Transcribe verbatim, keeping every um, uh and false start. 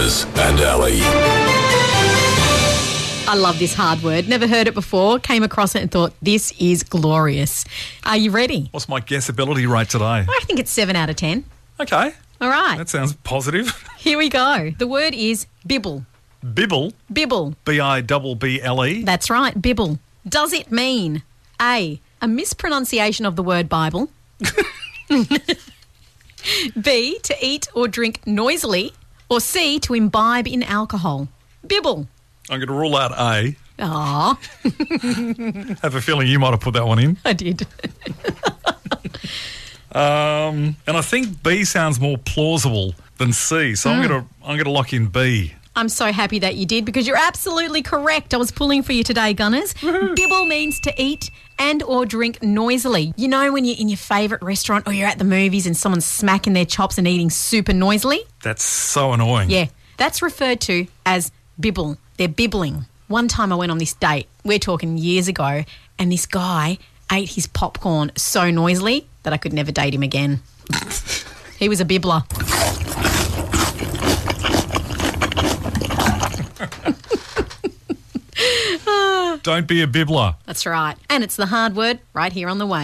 Gunners and Ellie. I love this hard word. Never heard it before. Came across it and thought, this is glorious. Are you ready? What's my guessability rate today? I think it's seven out of ten. Okay. All right. That sounds positive. Here we go. The word is bibble. Bibble. Bibble. B I B B L E. That's right, bibble. Does it mean A, a mispronunciation of the word Bible? B, to eat or drink noisily? Or C, to imbibe in alcohol? Bibble. I'm going to rule out A. Aw, Have a feeling you might have put that one in. I did. Um, and I think B sounds more plausible than C, so I'm going to I'm going to lock in B. I'm so happy that you did because you're absolutely correct. I was pulling for you today, Gunners. Bibble means to eat and or drink noisily. You know when you're in your favourite restaurant or you're at the movies and someone's smacking their chops and eating super noisily? That's so annoying. Yeah, that's referred to as bibble. They're bibbling. One time I went on this date, we're talking years ago, and this guy ate his popcorn so noisily that I could never date him again. He was a bibbler. Don't be a bibbler. That's right. And it's the hard word right here on The Way.